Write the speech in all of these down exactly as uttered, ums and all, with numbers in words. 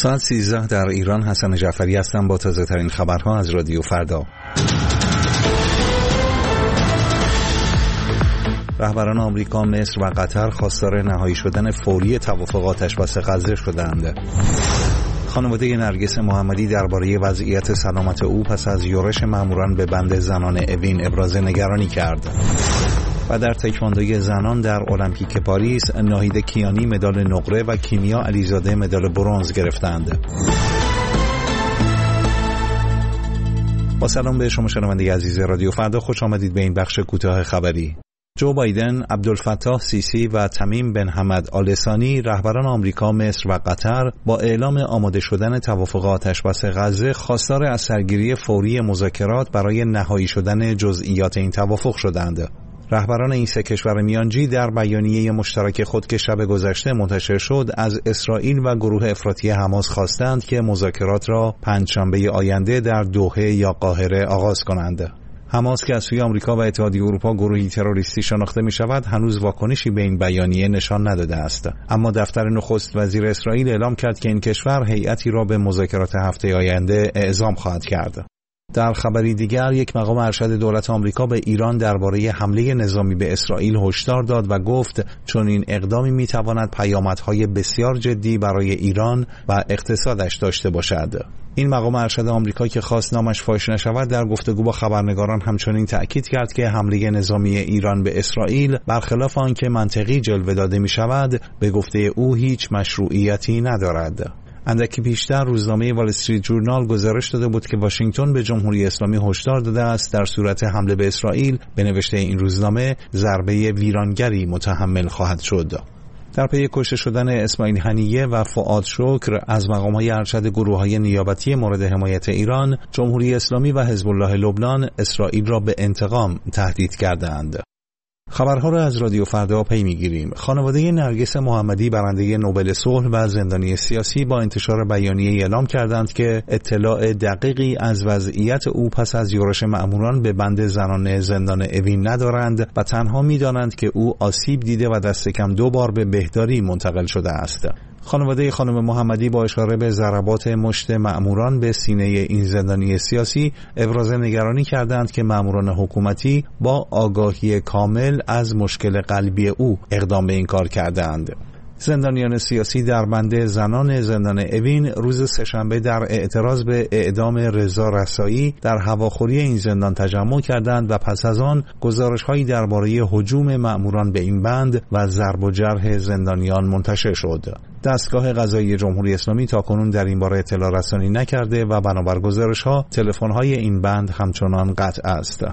ساعت سیزده در ایران. حسن جعفری هستم با تازه ترین خبرها از رادیو فردا. رهبران آمریکا، مصر و قطر خواستار نهایی شدن فوری توافق آتش‌بس غزه شدند. خانواده نرگس محمدی درباره وضعیت سلامت او پس از یورش ماموران به بند زنان اوین ابراز نگرانی کرد. و در تکواندوی زنان در المپیک پاریس، ناهید کیانی مدال نقره و کیمیا علیزاده مدال برنز گرفتند. با سلام به شما شنونده عزیز رادیو فردا، خوش آمدید به این بخش کوتاه خبری. جو بایدن، عبدالفتاح سیسی و تمیم بن حمد آل ثانی، رهبران آمریکا، مصر و قطر با اعلام آماده شدن توافق آتش‌بس غزه خواستار از سرگیری فوری مذاکرات برای نهایی شدن جزئیات این توافق شدند. رهبران این سه کشور میانجی در بیانیه مشترک خود که شب گذشته منتشر شد از اسرائیل و گروه افراطی حماس خواستند که مذاکرات را پنجشنبه آینده در دوحه یا قاهره آغاز کنند. حماس که از سوی آمریکا و اتحادیه اروپا گروهی تروریستی شناخته می شود، هنوز واکنشی به این بیانیه نشان نداده است. اما دفتر نخست وزیر اسرائیل اعلام کرد که این کشور هیئتی را به مذاکرات هفته آینده اعزام خواهد کرد. در خبری دیگر، یک مقام ارشد دولت آمریکا به ایران درباره حمله نظامی به اسرائیل هشدار داد و گفت چون این اقدامی میتواند پیامدهای بسیار جدی برای ایران و اقتصادش داشته باشد. این مقام ارشد آمریکا که خواست نامش فاش نشود، در گفتگو با خبرنگاران همچنین تأکید کرد که حمله نظامی ایران به اسرائیل برخلاف آنکه منطقی جلوه داده می شود، به گفته او هیچ مشروعیتی ندارد. اندکی پیشتر روزنامه وال استریت جورنال گزارش داده بود که واشنگتن به جمهوری اسلامی هشدار داده است در صورت حمله به اسرائیل، به نوشته این روزنامه، ضربه ویرانگری متحمل خواهد شد. در پی کشته شدن اسماعیل هنیه و فؤاد شکر از مقام‌های ارشد گروه‌های نیابتی مورد حمایت ایران، جمهوری اسلامی و حزب الله لبنان اسرائیل را به انتقام تهدید کردند. خبرها را از رادیو فردا پی می‌گیریم. خانواده نرگس محمدی برنده نوبل صلح و زندانی سیاسی با انتشار بیانیه اعلام کردند که اطلاع دقیقی از وضعیت او پس از یورش مأموران به بند زنان زندان اوین ندارند و تنها می‌دانند که او آسیب دیده و دست کم دو بار به بهداری منتقل شده است. خانواده خانم محمدی با اشاره به ضربات مشت مأموران به سینه این زندانی سیاسی ابراز نگرانی کردند که مأموران حکومتی با آگاهی کامل از مشکل قلبی او اقدام به این کار کردند. زندانیان سیاسی در بند زنان زندان اوین روز سه‌شنبه در اعتراض به اعدام رضا رسایی در هواخوری این زندان تجمع کردند و پس از آن گزارش‌هایی درباره هجوم مأموران به این بند و ضرب و جرح زندانیان منتشر شد. دستگاه قضایی جمهوری اسلامی تاکنون در این باره اطلاع رسانی نکرده و بنابر گزارش‌ها تلفن‌های این بند همچنان قطع است.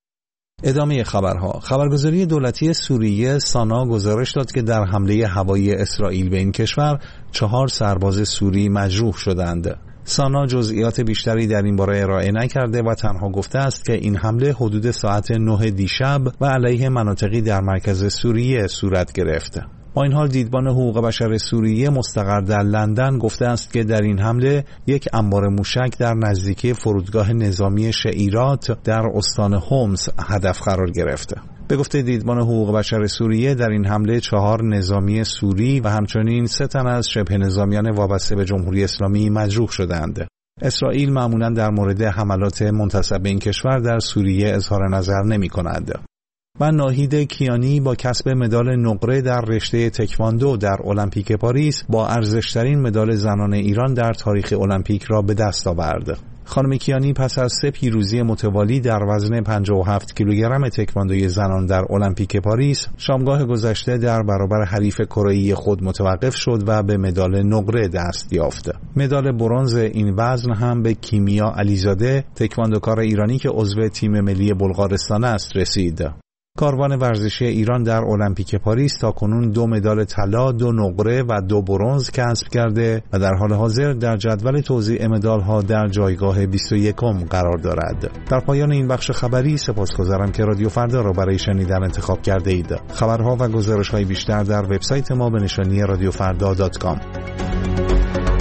ادامه خبرها. خبرگزاری دولتی سوریه سانا گزارش داد که در حمله هوایی اسرائیل به این کشور چهار سرباز سوری مجروح شدند. سانا جزئیات بیشتری در این باره ارائه نکرده و تنها گفته است که این حمله حدود ساعت نه دیشب و علیه مناطقی در مرکز سوریه صورت گرفت. با این حال دیدبان حقوق بشر سوریه مستقر در لندن گفته است که در این حمله یک انبار موشک در نزدیکی فرودگاه نظامی شعیرات در استان هومس هدف قرار گرفت. به گفته دیدبان حقوق بشر سوریه، در این حمله چهار نظامی سوری و همچنین سه تن از شبه نظامیان وابسته به جمهوری اسلامی مجروح شدند. اسرائیل معمولاً در مورد حملات منتسب به این کشور در سوریه اظهار نظر نمی کند. و ناهید کیانی با کسب مدال نقره در رشته تکواندو در المپیک پاریس با ارزشترین مدال زنان ایران در تاریخ المپیک را به دست آورد. خانم کیانی پس از سه پیروزی متوالی در وزن پنجاه و هفت کیلوگرم تکواندوی زنان در المپیک پاریس، شامگاه گذشته در برابر حریف کره‌ای خود متوقف شد و به مدال نقره دست یافت. مدال برنز این وزن هم به کیمیا علیزاده، تکواندوکار ایرانی که عضو تیم ملی بلغارستان است، رسید. کاروان ورزشی ایران در المپیک پاریس تاکنون دو مدال طلا، دو نقره و دو برنز کسب کرده و در حال حاضر در جدول توزیع مدال‌ها در جایگاه بیست و یکم قرار دارد. در پایان این بخش خبری سپاسگزارم که رادیو فردا را برای شنیدن انتخاب کرده اید. خبرها و گزارش‌های بیشتر در وبسایت ما به نشانی رادیو فردا دات کام.